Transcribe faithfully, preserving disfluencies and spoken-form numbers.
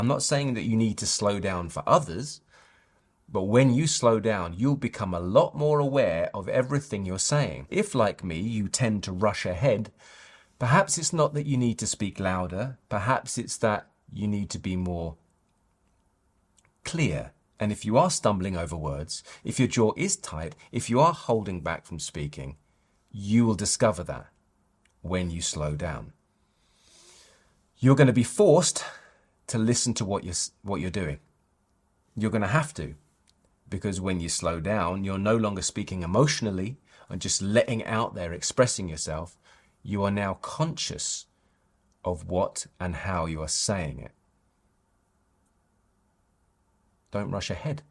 I'm not saying that you need to slow down for others, but when you slow down, you'll become a lot more aware of everything you're saying. If, like me, you tend to rush ahead, perhaps it's not that you need to speak louder. Perhaps it's that you need to be more clear. And if you are stumbling over words, if your jaw is tight, if you are holding back from speaking, you will discover that when you slow down. You're going to be forced to listen to what you're, what you're doing. You're going to have to, because when you slow down, you're no longer speaking emotionally and just letting out there, expressing yourself. You are now conscious of what and how you are saying it. Don't rush ahead.